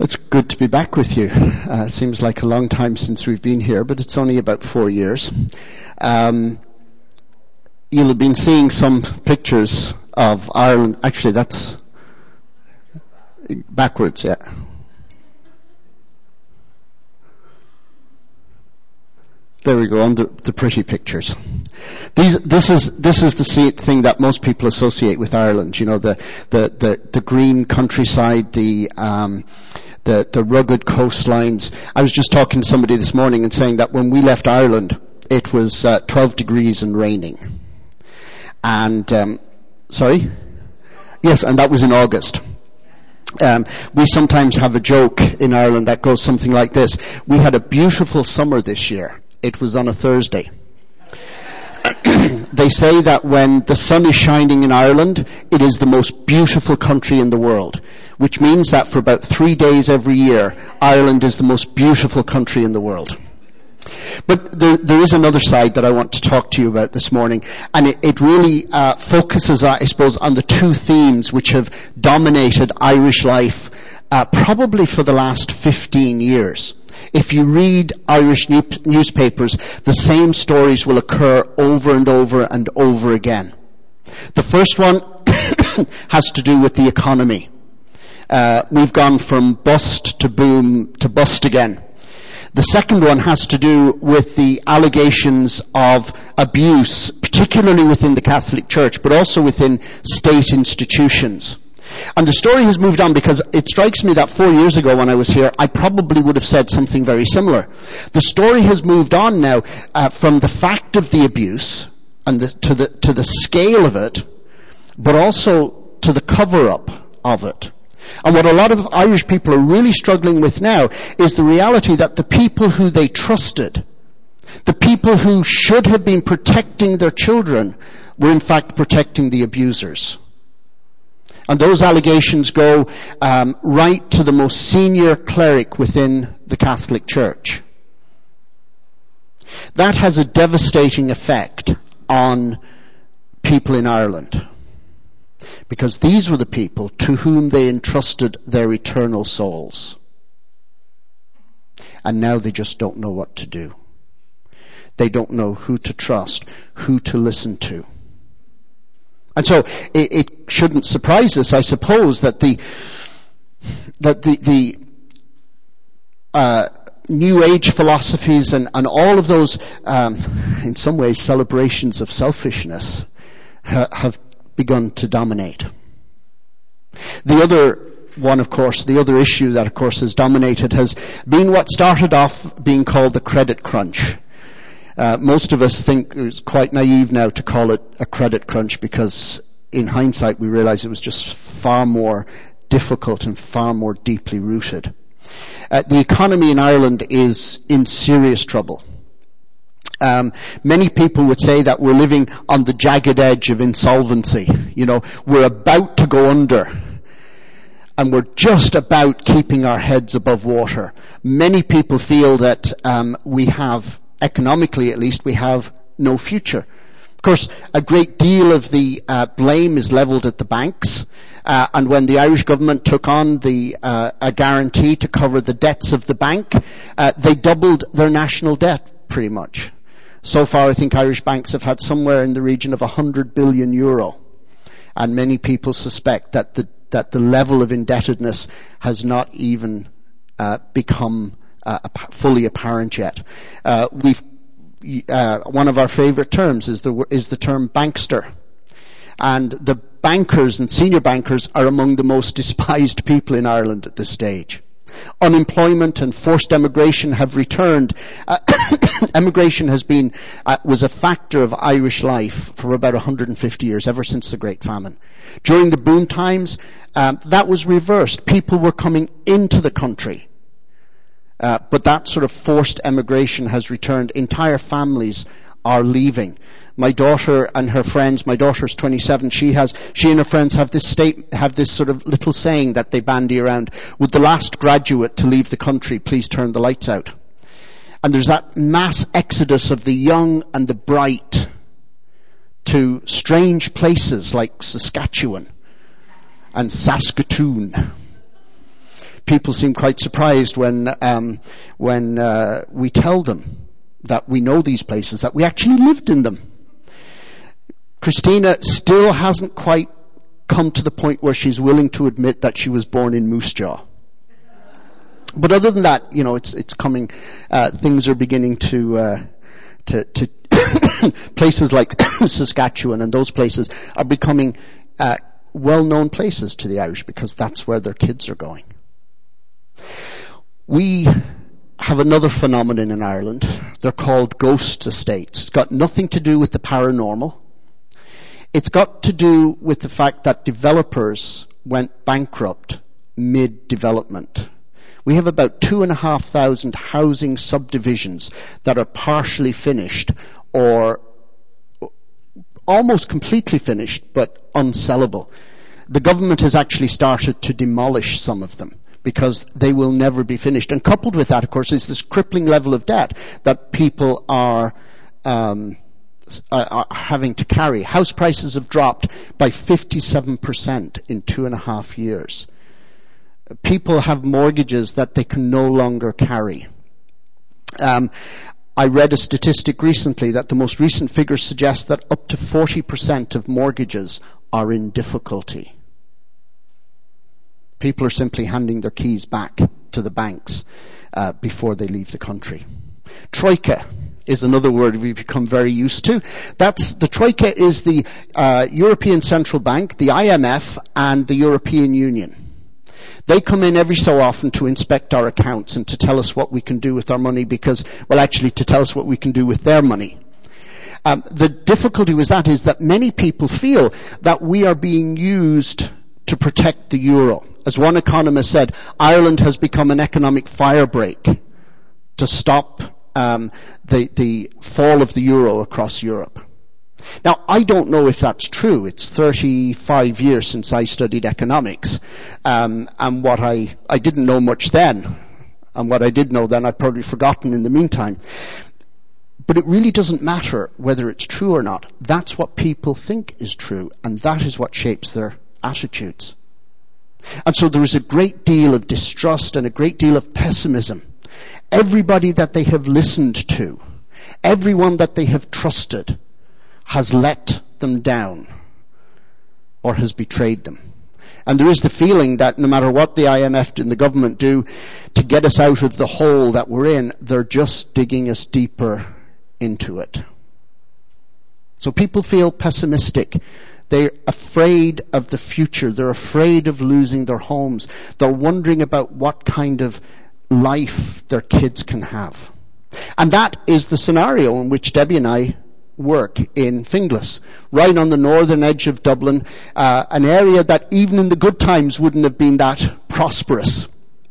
It's good to be back with you. Seems like a long time since we've been here, but it's only about 4 years. You'll have been seeing some pictures of Ireland. Actually, that's backwards, yeah. There we go, on the pretty pictures. This is the thing that most people associate with Ireland. You know, the green countryside, the rugged coastlines. I was just talking to somebody this morning and saying that when we left Ireland, it was 12 degrees and raining. And sorry? Yes, and that was in August. We sometimes have a joke in Ireland that goes something like this. We had a beautiful summer this year. It was on a Thursday. They say that when the sun is shining in Ireland, it is the most beautiful country in the world, which means that for about 3 days every year, Ireland is the most beautiful country in the world. But there is another side that I want to talk to you about this morning, and it really focuses, I suppose, on the two themes which have dominated Irish life probably for the last 15 years. If you read Irish newspapers, the same stories will occur over and over and over again. The first one has to do with the economy. We've gone from bust to boom to bust again. The second one has to do with the allegations of abuse, particularly within the Catholic Church, but also within state institutions. And the story has moved on because it strikes me that 4 years ago when I was here, I probably would have said something very similar. The story has moved on now from the fact of the abuse and to the scale of it, but also to the cover-up of it. And what a lot of Irish people are really struggling with now is the reality that the people who they trusted, the people who should have been protecting their children, were in fact protecting the abusers. And those allegations go right to the most senior cleric within the Catholic Church. That has a devastating effect on people in Ireland, because these were the people to whom they entrusted their eternal souls. And now they just don't know what to do. They don't know who to trust, who to listen to. And so it shouldn't surprise us, I suppose, that the New Age philosophies and all of those, in some ways, celebrations of selfishness have begun to dominate. The other one, of course, the other issue that, of course, has dominated has been what started off being called the credit crunch. Most of us think it's quite naive now to call it a credit crunch because in hindsight we realize it was just far more difficult and far more deeply rooted. The economy in Ireland is in serious trouble. Many people would say that we're living on the jagged edge of insolvency. You know, we're about to go under. And we're just about keeping our heads above water. Many people feel that we have, economically at least, we have no future. Of course, a great deal of the blame is levelled at the banks. And when the Irish government took on a guarantee to cover the debts of the bank, they doubled their national debt, pretty much. So far, I think Irish banks have had somewhere in the region of 100 billion euro. And many people suspect that the level of indebtedness has not even become fully apparent yet. One of our favourite terms is the term bankster. And the bankers and senior bankers are among the most despised people in Ireland at this stage. Unemployment and forced emigration have returned. Emigration was a factor of Irish life for about 150 years, ever since the Great Famine. During the boom times, that was reversed. People were coming into the country. But that sort of forced emigration has returned. Entire families are leaving. My daughter and her friends, my daughter's 27, she and her friends have this sort of little saying that they bandy around: would the last graduate to leave the country please turn the lights out? And there's that mass exodus of the young and the bright to strange places like Saskatchewan and Saskatoon. people seem quite surprised when we tell them that we know these places, that we actually lived in them. Christina still hasn't quite come to the point where she's willing to admit that she was born in Moose Jaw. But other than that, it's coming. Things are beginning to places like Saskatchewan and those places are becoming well-known places to the Irish because that's where their kids are going. We have another phenomenon in Ireland. They're called ghost estates. It's got nothing to do with the paranormal. It's got to do with the fact that developers went bankrupt mid-development. We have about 2,500 housing subdivisions that are partially finished or almost completely finished but unsellable. The government has actually started to demolish some of them because they will never be finished. And coupled with that, of course, is this crippling level of debt that people are having to carry. House prices have dropped by 57% in 2.5 years. People have mortgages that they can no longer carry. I read a statistic recently that the most recent figures suggest that up to 40% of mortgages are in difficulty. People are simply handing their keys back to the banks before they leave the country. Troika is another word we've become very used to. The Troika is the European Central Bank, the IMF, and the European Union. They come in every so often to inspect our accounts and to tell us what we can do with our money to tell us what we can do with their money. The difficulty with that is that many people feel that we are being used to protect the euro. As one economist said, Ireland has become an economic firebreak to stop the fall of the euro across Europe. Now, I don't know if that's true. It's 35 years since I studied economics. And what I didn't know much then. And what I did know then, I've probably forgotten in the meantime. But it really doesn't matter whether it's true or not. That's what people think is true. And that is what shapes their attitudes. And so there is a great deal of distrust and a great deal of pessimism. Everybody that they have listened to, everyone that they have trusted, has let them down or has betrayed them. And there is the feeling that no matter what the IMF and the government do to get us out of the hole that we're in, they're just digging us deeper into it. So people feel pessimistic. They're afraid of the future. They're afraid of losing their homes. They're wondering about what kind of life their kids can have. And that is the scenario in which Debbie and I work in Finglas, right on the northern edge of Dublin, an area that even in the good times wouldn't have been that prosperous.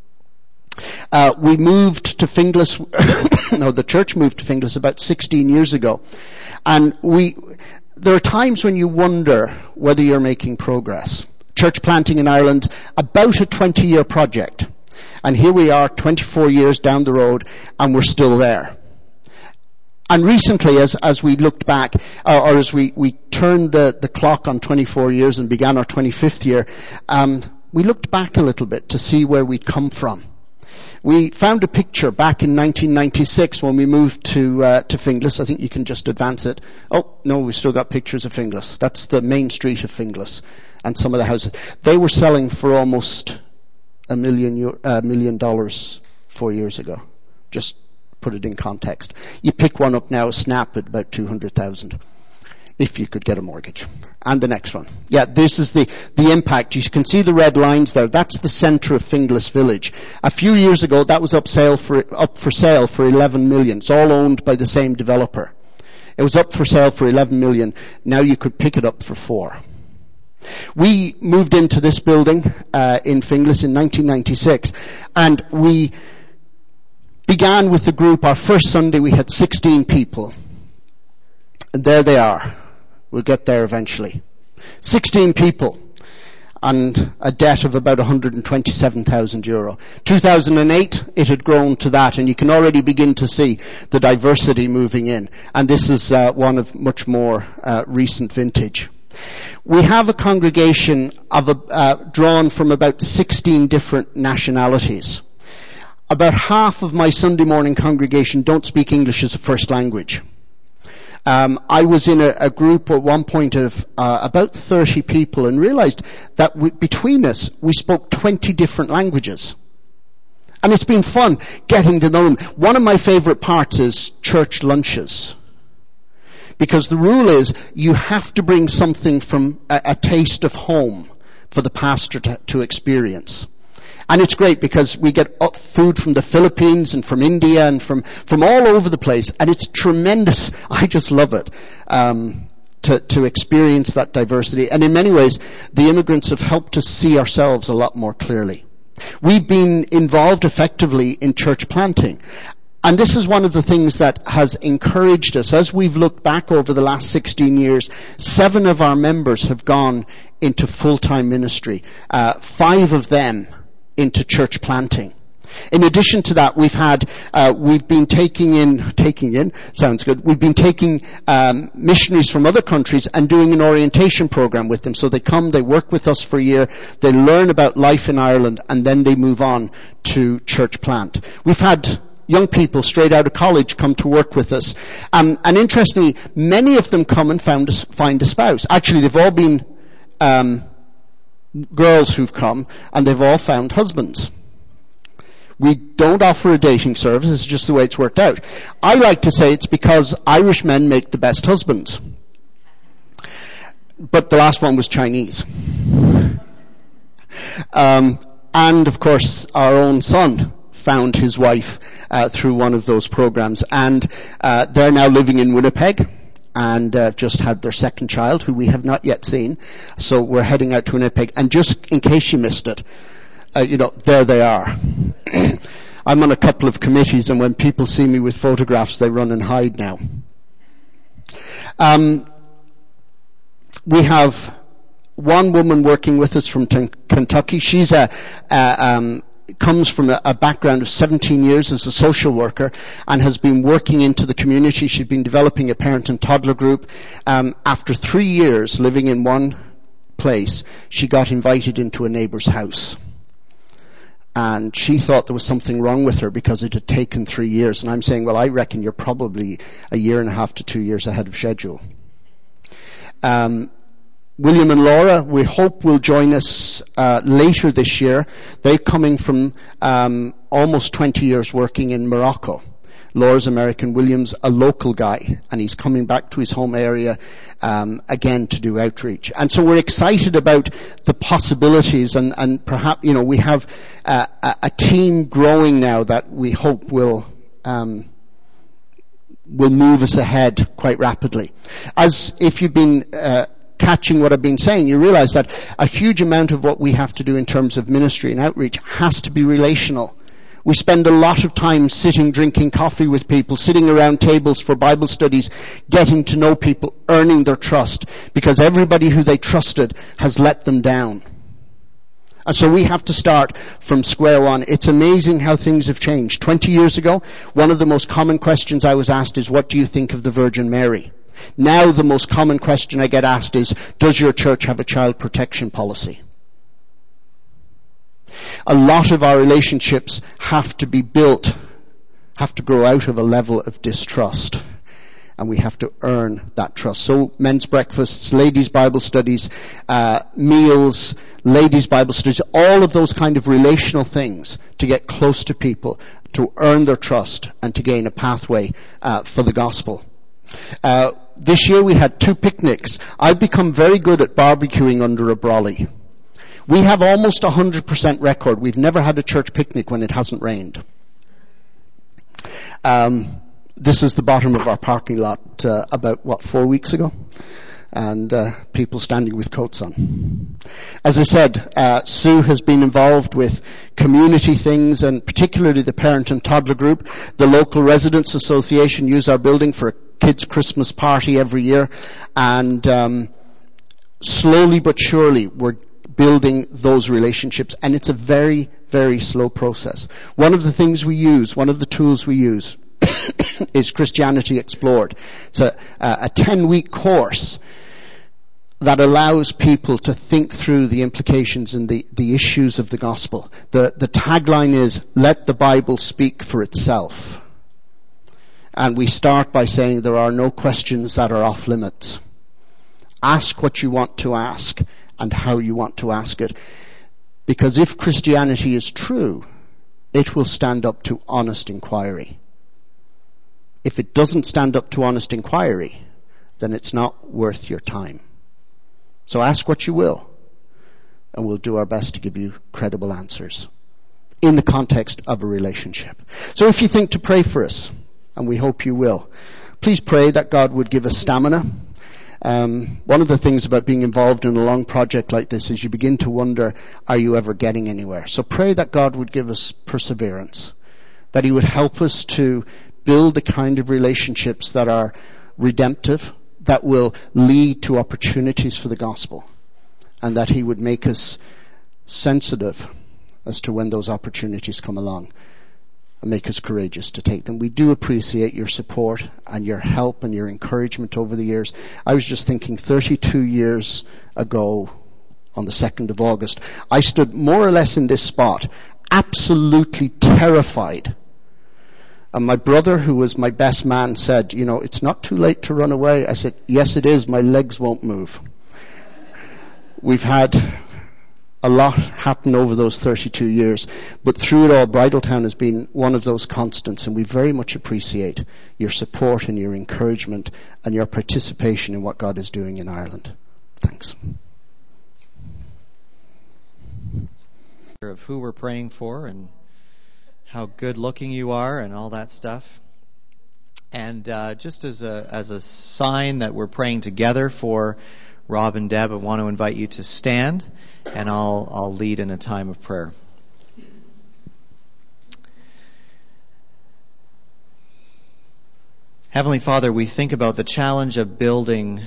We moved to Finglas, the church moved to Finglas about 16 years ago. And there are times when you wonder whether you're making progress. Church planting in Ireland, about a 20-year project. And here we are 24 years down the road and we're still there. And recently, as we looked back, or as we turned the clock on 24 years and began our 25th year, we looked back a little bit to see where we'd come from. We found a picture back in 1996 when we moved to Finglas. I think you can just advance it. Oh, no, we've still got pictures of Finglas. That's the main street of Finglas and some of the houses. They were selling for almost $1 million 4 years ago. Just put it in context. You pick one up now, snap at about 200,000, if you could get a mortgage. And the next one. Yeah, this is the impact. You can see the red lines there. That's the centre of Finglas Village. A few years ago, that was up for sale for 11 million. It's all owned by the same developer. It was up for sale for 11 million. Now you could pick it up for 4. We moved into this building in Finglas in 1996, and we began with the group. Our first Sunday we had 16 people. And there they are. We'll get there eventually. 16 people and a debt of about €127,000. 2008, it had grown to that, and you can already begin to see the diversity moving in. And this is one of much more recent vintage. We have a congregation of drawn from about 16 different nationalities. About half of my Sunday morning congregation don't speak English as a first language. I was in a group at one point of about 30 people and realized that between us, we spoke 20 different languages. And it's been fun getting to know them. One of my favorite parts is church lunches. Because the rule is you have to bring something from a taste of home for the pastor to experience. And it's great because we get food from the Philippines and from India and from all over the place. And it's tremendous. I just love it. To experience that diversity. And in many ways, the immigrants have helped us see ourselves a lot more clearly. We've been involved effectively in church planting. And this is one of the things that has encouraged us. As we've looked back over the last 16 years, 7 of our members have gone into full-time ministry. 5 of them into church planting. In addition to that, we've been taking in, sounds good, we've been taking missionaries from other countries and doing an orientation program with them. So they come, they work with us for a year, they learn about life in Ireland, and then they move on to church plant. We've had young people straight out of college come to work with us. And interestingly, many of them come and find a spouse. Actually, they've all been girls who've come, and they've all found husbands. We don't offer a dating service. It's just the way it's worked out. I like to say it's because Irish men make the best husbands. But the last one was Chinese. And of course, our own son found his wife through one of those programs. And they're now living in Winnipeg and just had their second child, who we have not yet seen. So we're heading out to Winnipeg. And just in case you missed it, there they are. I'm on a couple of committees, and when people see me with photographs, they run and hide now. We have one woman working with us from Kentucky. She's comes from a background of 17 years as a social worker and has been working into the community. She's been developing a parent and toddler group. After 3 years living in one place, she got invited into a neighbor's house. And she thought there was something wrong with her because it had taken 3 years. And I'm saying, well, I reckon you're probably 1.5 to 2 years ahead of schedule. William and Laura, we hope, will join us later this year. They're coming from almost 20 years working in Morocco. Laura's American, William's a local guy, and he's coming back to his home area again to do outreach. And so we're excited about the possibilities, and perhaps, we have a team growing now that we hope will move us ahead quite rapidly. As if you've been catching what I've been saying, you realize that a huge amount of what we have to do in terms of ministry and outreach has to be relational. We spend a lot of time sitting, drinking coffee with people, sitting around tables for Bible studies, getting to know people, earning their trust, because everybody who they trusted has let them down. And so we have to start from square one. It's amazing how things have changed. 20 years ago, one of the most common questions I was asked is, what do you think of the Virgin Mary? Now the most common question I get asked is, does your church have a child protection policy? A lot of our relationships have to be built, have to grow out of a level of distrust. And we have to earn that trust. So men's breakfasts, ladies' Bible studies, meals, ladies' Bible studies, all of those kind of relational things to get close to people, to earn their trust, and to gain a pathway for the gospel. This year we had 2 picnics. I've become very good at barbecuing under a brolly. We have almost 100% record. We've never had a church picnic when it hasn't rained. This is the bottom of our parking lot about 4 weeks ago, and people standing with coats on. As I said, Sue has been involved with community things, and particularly the parent and toddler group. The local residents association use our building for a kids' Christmas party every year, and slowly but surely we're building those relationships, and it's a very, very slow process. One of the things we use, one of the tools we use is Christianity Explored. It's a 10-week course that allows people to think through the implications and the issues of the gospel. The tagline is, let the Bible speak for itself. And we start by saying there are no questions that are off limits. Ask what you want to ask and how you want to ask it. Because if Christianity is true, it will stand up to honest inquiry. If it doesn't stand up to honest inquiry, then it's not worth your time. So ask what you will, and we'll do our best to give you credible answers in the context of a relationship. So if you think to pray for us, and we hope you will, please pray that God would give us stamina. One of the things about being involved in a long project like this is you begin to wonder, are you ever getting anywhere? So pray that God would give us perseverance, that He would help us to build the kind of relationships that are redemptive, that will lead to opportunities for the gospel, and that He would make us sensitive as to when those opportunities come along and make us courageous to take them. We do appreciate your support and your help and your encouragement over the years. I was just thinking 32 years ago on the 2nd of August, I stood more or less in this spot, absolutely terrified. And my brother, who was my best man, said, it's not too late to run away. I said, yes it is, my legs won't move. We've had a lot happen over those 32 years, but through it all, Bridletown has been one of those constants, and we very much appreciate your support and your encouragement and your participation in what God is doing in Ireland. Thanks. Of who we're praying for and how good looking you are and all that stuff. And just as a sign that we're praying together for Rob and Deb, I want to invite you to stand, and I'll lead in a time of prayer. Heavenly Father, we think about the challenge of building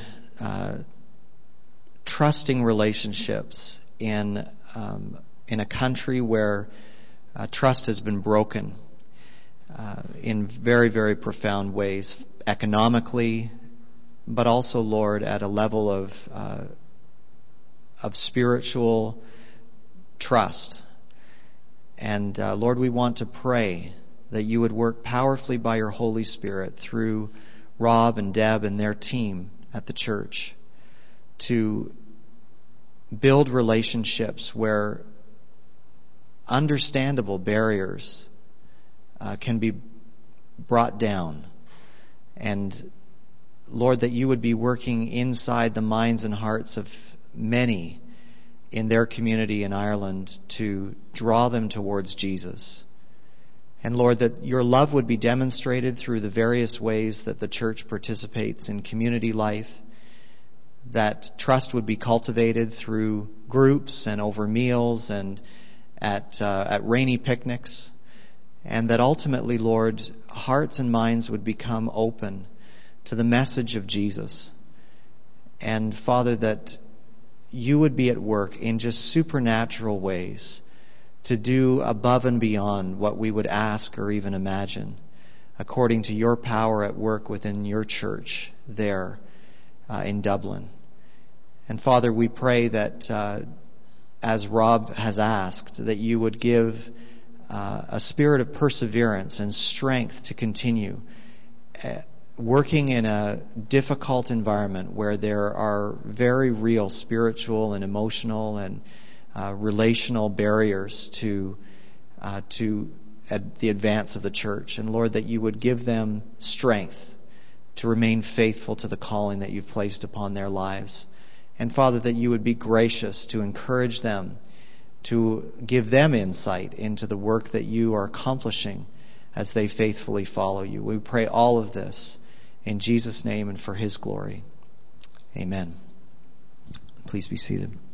trusting relationships in a country where trust has been broken in very, very profound ways, economically, but also, Lord, at a level of spiritual trust. And Lord, we want to pray that you would work powerfully by your Holy Spirit through Rob and Deb and their team at the church to build relationships where understandable barriers can be brought down. And Lord, that you would be working inside the minds and hearts of many in their community in Ireland to draw them towards Jesus. And Lord, that your love would be demonstrated through the various ways that the church participates in community life, that trust would be cultivated through groups and over meals and at rainy picnics, and that ultimately, Lord, hearts and minds would become open to the message of Jesus. And Father, that you would be at work in just supernatural ways to do above and beyond what we would ask or even imagine, according to your power at work within your church there in Dublin. And Father, we pray that as Rob has asked, that you would give a spirit of perseverance and strength to continue working in a difficult environment where there are very real spiritual and emotional and relational barriers to the advance of the church. And Lord, that you would give them strength to remain faithful to the calling that you've placed upon their lives. And Father, that you would be gracious to encourage them, to give them insight into the work that you are accomplishing as they faithfully follow you. We pray all of this in Jesus' name and for his glory. Amen. Please be seated.